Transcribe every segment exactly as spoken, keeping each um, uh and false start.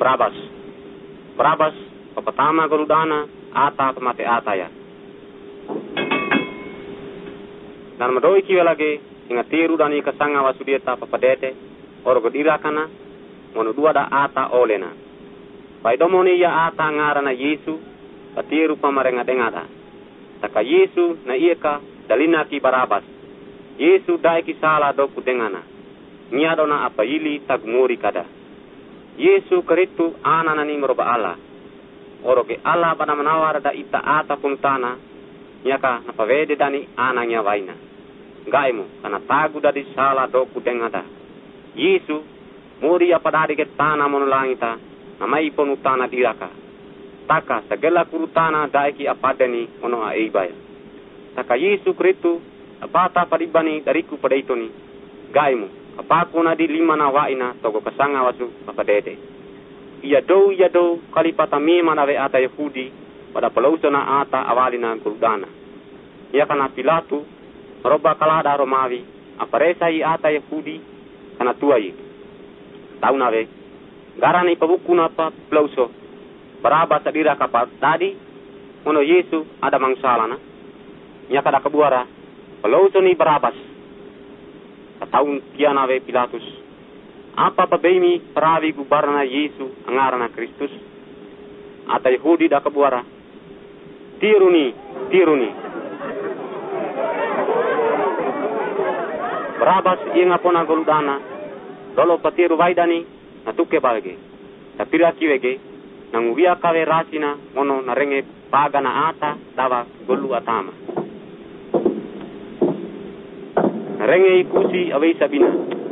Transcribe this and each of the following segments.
Barabas. Barabas pertama goludana ata pemate ata ya. Dan madoi kiwe lagi ingat tiru dan ika sanga wasudieta papadete oro godira kana mono dua da ata olena. Pai domoni ya ata ngarana Yesu patiru pamarenga dengada. Taka Yesu na ieka dalina ki Barabas. Yesu dai ki sala do kudengana. Niadona apa ili tagmuri kada. Yesu keritu ana nani meroba Allah. Oro ke Allah pada menawar da ita ata puntana. Nyaka napavede dani anangnya waina. Gaimu kana tagu dadi sala do kudengada. Yesu muri apa dari ke tanah monolangita. Namai ponutana diraka. Taka segala kurutana daiki apadeni mono aibaya. Taka Yesu keritu apata paribani dariku pada itu ni. Gaimu apaku na di lima na waina togo kasanga wasu papadede. Iya do iya do kalipata mima na we ata Yahudi pada pelauso na ata awalina kuldana. Iya kana Pilatu meroba kalada Romawi aparesa i ata Yahudi kana tuai. Tahu na we garani pabuku na pa pelauso Barabas sadira kapat tadi mono Yesu ada mangsalana. Iya kada kebuara pelauso ni Barabas. Tahun tiana we Pilatus. Apa pabemi perawi gubarna Yesu angarana Kristus. Ata Yahudi da kebuara. Tiruni, tiruni. Barabas inga pona goludana. Dolo patiru waidani natuke balge. Tapira kiwege nanguia kawe rasina mono narenge pagana ata dawa golu atama. Renge ikusi awei sabina.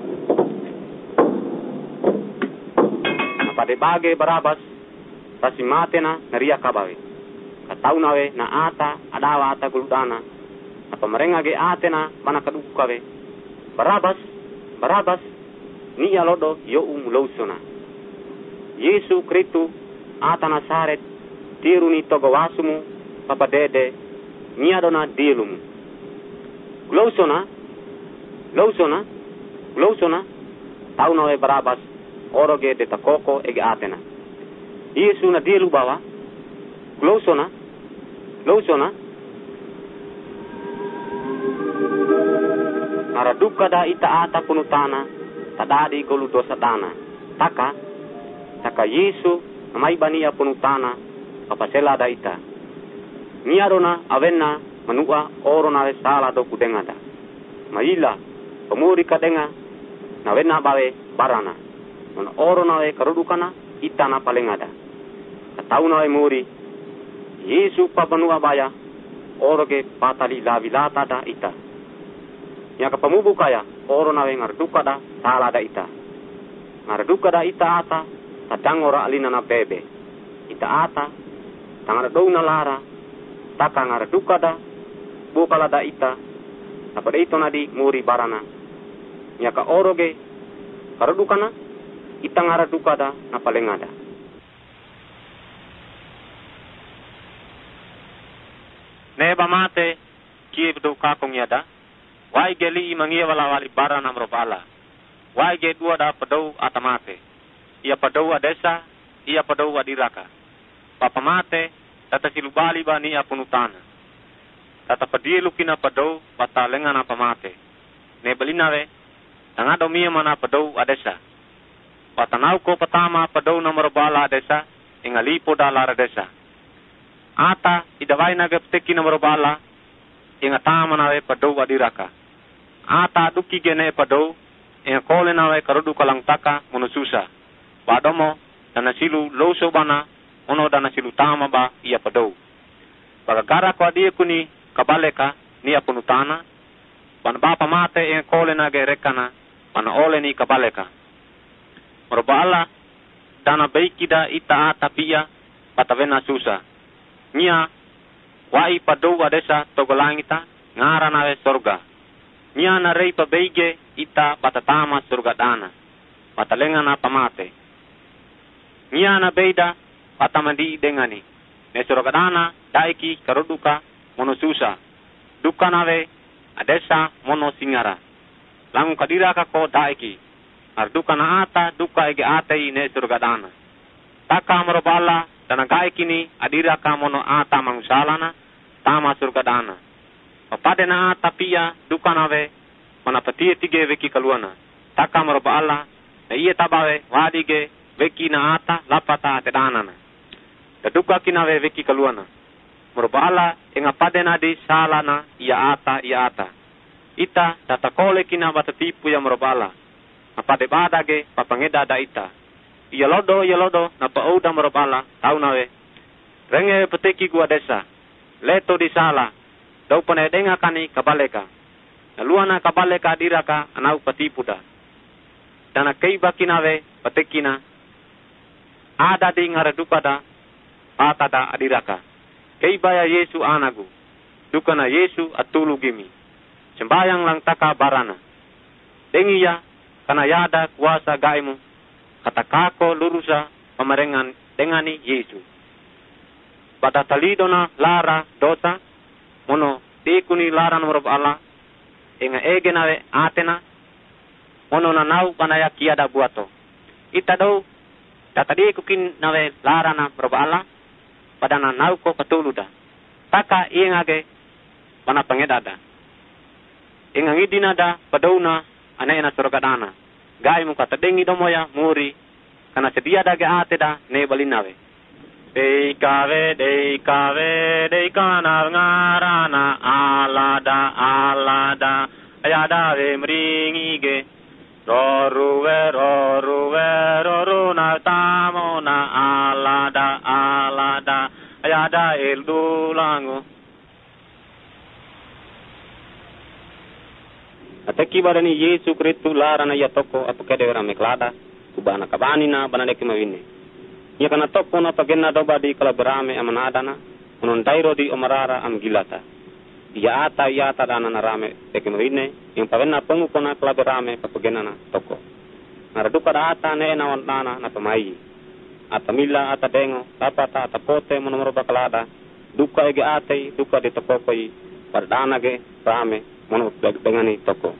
Apade bage Barabas tasi matena naria kabawe. Katau nawe na ata adawa ata guludana. Apa merenga ge atena mana kadukawe. Barabas, Barabas ni alodo yo umulausona. Yesu Kristu ata Nasaret tiruni togowasumu papadede niadona dilumu. Gulausona Lausona, lausona, tahu nawe Barabas, oroge de takoko ege atena. Yesu na dielu bawa, lausona, lausona. Naraduka da ita ata punutana, tadadi golu dosa dana. Taka, taka Yesu namai bania punutana, kapasela da ita. Niarona awenna manua orona we sala do kudengada. Maila pemuri kadenga na wena bawe barana mon oro nawe karudukana itana palengada katau nawe muri Yesu pabanua baya oro ke patali lavilata da ita nyaka pamubu kaya oro nawe ngarduka da sala da ita ngarduka da ita ata tadang ora alina na bebe ita ata tangara dou na lara taka ngarduka da bukala da ita apa itu nadi muri barana nyaka oroge karadukana itangara dukada na palengada. Neba mate kib do kakong yada wai geli mangia wala wali barana mrobala wai ge dua da padau atamate ia padau adesa ia padau adiraka papa mate tata silubali bani apunutana tata padie lukina padau patalenga na pamate ne balinawe tangado mia mana padau adesa patanau ko patama padau nomor bala adesa ingalipo dalar adesa ata idawai na gapteki nomor bala inga tama nawe padau adiraka ata duki gene padau inga kole nawe karudu kalang taka monosusa badomo dana silu loso bana ono dana silu tama ba ia padau bagagara kwa dia kuni kabaleka ni apunutana ban bapa mate inga kole na gerekana pana ole ni kabaleka merobala dana baikida ita atapia patavena susa nia wai padau adesa togolangita ngara nawe sorga nia na rei pabeige ita patatama surga dana patalenga na pamate nia na beida patamandi dengani ne surga dana daiki karuduka mono susa duka nawe adesa mono singara langu kadira ka ko daiki arduka na ata duka ege atei ne surga dana Taka merobala dan gai kini adira kamono ata mangsalana tama surga dana. Papade na ata pia dukanave mana patie tige veki kaluana. Taka merobala na iye tabawe wadige veki na ata lapata te danana. Daduka kinave veki kaluana. Merobala inga pade na di salana ia ata ia ata. Ita data kole kina batatipu ya merobala. Apade badage papangeda da ita. Ia lodo, ia lodo, na pauda merobala, tau nawe. Renge peteki gua desa, leto di sala, dau pane denga kani kabaleka. Naluana kabaleka diraka anau patipuda. Dana keiba kinawe petekina, ada di ngaradupada, atada adiraka. Keiba ya Yesu anagu, dukana Yesu atulu gimi. Sembayang lang taka barana. Dengi ya, kana yada kuasa gaimu. Kata kako lurusa pemarengan dengani Yesu. Pada talidona lara dosa, mono tikuni lara nomor Allah, inga ege nawe atena, mono na nau panaya kiada buato. Ita do, data di kukin nawe lara na nomor Allah, pada na nau ko katuluda. Taka ingage pana pangedada. Inga ngidinada padona anena surgadana. Gai muka tedengi domoya muri kana sedia dage ate da ne balinawe. Deikawe deikawe deikana ngarana alada alada ayada we mringige roruwe roruwe roruna tamona alada alada ayada eldulango. Ataki barani Yesu Kristu larana ya toko apakede vera meklada kubana kabanina banane kimawine. Ya kana toko na pagena doba di kala berame amanadana unon dairo di omarara am gilata. Ya ata ya ata dana narame tekimawine yang pagena pengu kona kala berame papagena na toko. Naraduka da ata ne na wantana na pamai. Ata mila ata dengo tapata ata pote monomoro bakalada duka ege ate duka di toko koi pardana ge rame mono dengani toko.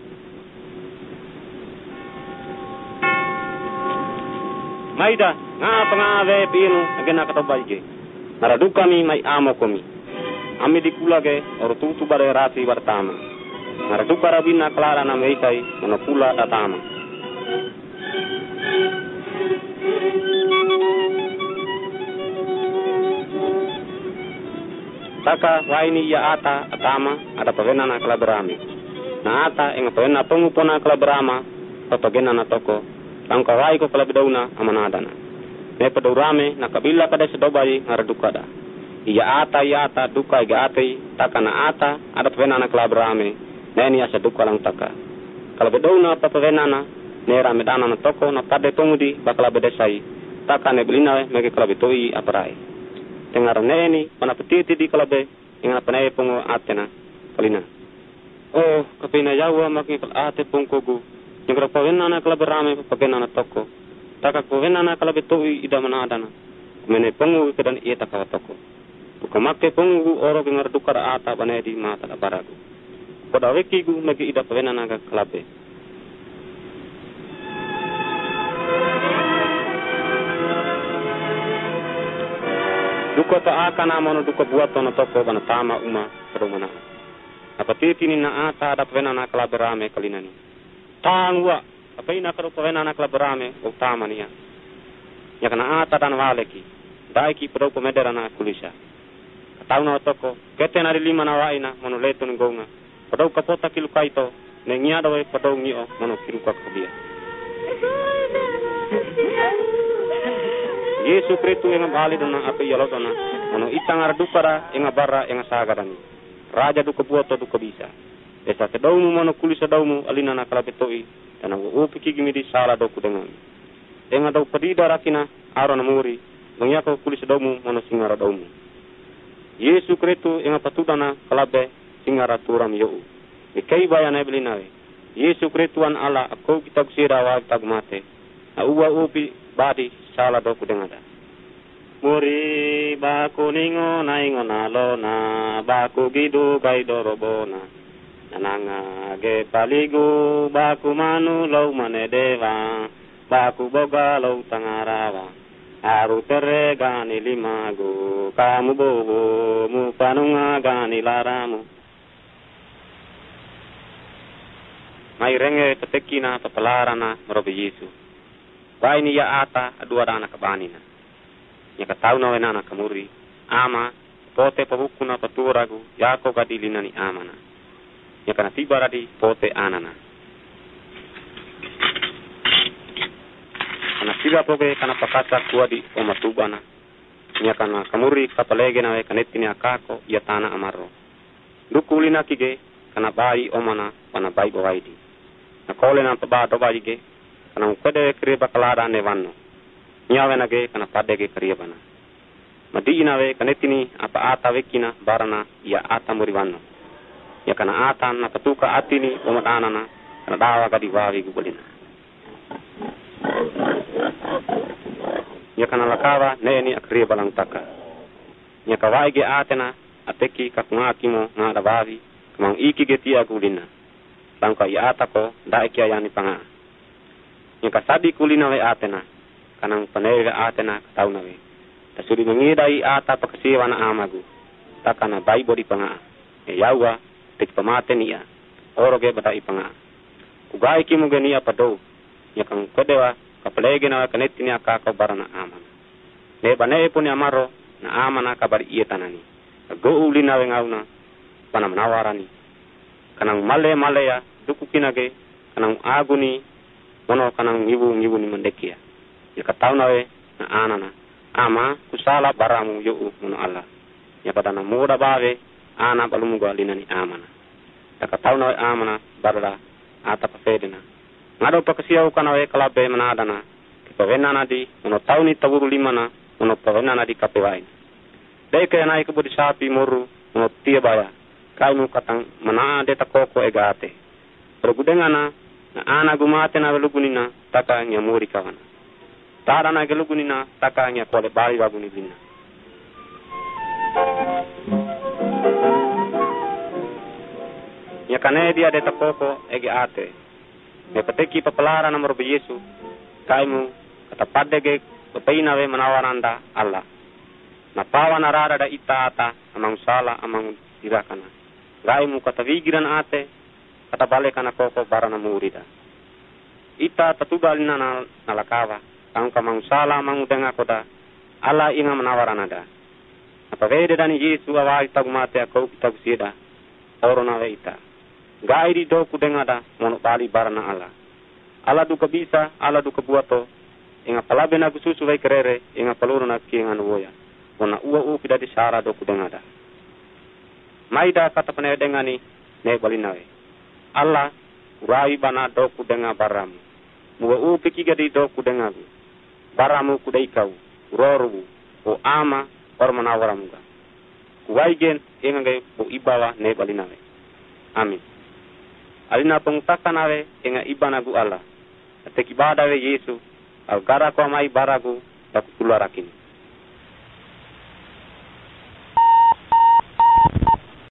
Maida nga pangave pinu agena katobaige. Naraduka mi mai amo komi. Ami dikulage or tutu bare rati bartama. Naraduka rabina klara na meisai mono pula datama. Taka waini ya ata atama ada pagena na kalaberami. Na ata inga pagena pengupona kalaberama pagena na toko. Tangka wai ko kalabedauna amanadana. Ne padurame na kabila kada sedobai ngaradukada. Iya ata ya ata duka iga ate taka na ata ada pagena na kalaberami. Neni asa duka lang taka. Kalabedauna pagena na ne ramedana na toko na kade tungudi bakalabedesai. Taka ne belina mege kalabetoi aparai. Tengar neni pana petiti di kalabe ingana panai pungo atena kalina. Oh kapina yawa maki kal ate pungkogu ngra pawena na kalabe rame pagena na toko. Taka pawena na kalabe toi ida manadana. Mene pungu kedan ieta ka toko. Bukamake pungu oro ngar dukar ata banedi mata da baragu. Koda weki gu magi ida pawena na kalabe. Duka ta akana mono duka buato na toko bana tama uma perumana. Apa titi ni na ata ada pena na kalaberame kalinani. Tangwa apa ina karo pena na kalaberame utama niya. Ya kana ata dan waleki. Daiki pro komedera na kulisa. Tau na toko kete na lima na waina mono leto ngonga. Padau kapota kilukaito ne ngia dawe padau ngio mono kiruka kabia. Yesu Kristu yang bali dona api yalodona mono itang ardukara yang barra yang sagadani raja duka buato duka bisa desa kedaumu mono kulisa daumu alina na kalabetoi dan wo upiki gimidi sala doku dengan yang dau pedida rakina aro na muri mengyako kulisa daumu mono singara daumu Yesu Kristu yang patudana kalabe singara turam yo ikai bayana belinawe Yesu Kristu an ala aku kita kusira wa tagmate na uwa upi badi sala doku dengada. Muri baku ningo naingo nalo na baku gidu kaido robona. Nananga ge paligu baku manu lau manedeva baku boga lau tangarawa. Aru tere gani limago, kamu bobo, mu panunga gani laramu. Mai renge petekina pepelarana merobi Yesu. Wai ni ya ata adua dana kabanina. Ya katau na wenana kamuri, ama pote pabukuna paturagu, yako kadilina ni amana. Ya kana tibaradi pote anana. Kana siga poge kana pakasa kuwa di omatubana. Nya kana kamuri kapalege nawe kanetini akako ya tana amaro. Dukulina kige kana bai omana wana bai bawaidi. Na kole na paba doba ige kana ukwede kriba kalada ne vanno. Nyawe nage kana padege kriebana. Madi nawe kanetini apa ata wekina barana ya ata muri vanno. Ya kana ata na patuka atini omatana na kana dawa kadi wawi gubulina. Ya kana lakawa neni akriya balang taka. Ya kawai ge atena ateki kakungakimo nga dawawi kamang iki ge tia kulina. Langka ya atako daiki ayani panga. Ya kasadi kulina we atena kanang panewe atena katau nawe. Tasuri mengidai ata pakasiwa na amagu. Takana baibo di panga. E yawa tek pamate niya. Oroge bata ipanga. Kugai kimu ge niya pado. Ya kang kodewa kapalege na kanetini akaka barana amana. Ne bane pun amaro na amana kabari iya tanani. Go uli na wengauna panam nawarani. Kanang male male ya duku kinage kanang aguni mono kanang ngibu ngibu ni mendekia. Ya katau nawe na anana ama kusala baramu yu mono Allah. Ya badana muda bawe ana balumu go alina ni amana. Ya katau nawe amana barada ata pafedena. Ngado pakasiau kana we kalabe manadana kipawena nadi ono tauni taburu limana ono pawena nadi kapewain deke nai ke budi sapi moru ono tia baya kainu katang mana de takoko egate pergudengana na ana gumate na lugunina taka nya muri kawana tara na gelugunina taka nya kole bali waguni binna nya kane dia de takoko egate me pateki papalara na merobi Yesu kaimu kata padege bepaina we menawaranda Allah na pawa na rara da ita ata amang sala amang dirakana gaimu kata vigiran ate kata bale kana koko barana murida ita tatubalina na nalakawa kang kamang sala amang udenga koda Allah inga menawarana da apa vede dani Yesu awai tagumate akau kitagusida orona we ita gairi do kudengada mono bali barana ala ala duka bisa ala duka buato inga palabe na gususu vai kerere inga paluru na kienga nuoya wana ua u pida di sara do kudengada maida kata pane dengani ne balinawe ala urai bana do kudenga baramu mua u pikiga di do kudengagu baramu kudaikau uroru o ama ormana waramuga kuwaigen inga ngai o ibawa ne balinawe amin. Alina pengutaka nawe inga ibanagu Allah. Ateki badawe Yesu. Al gara kwa mai baragu. Daku keluar akini.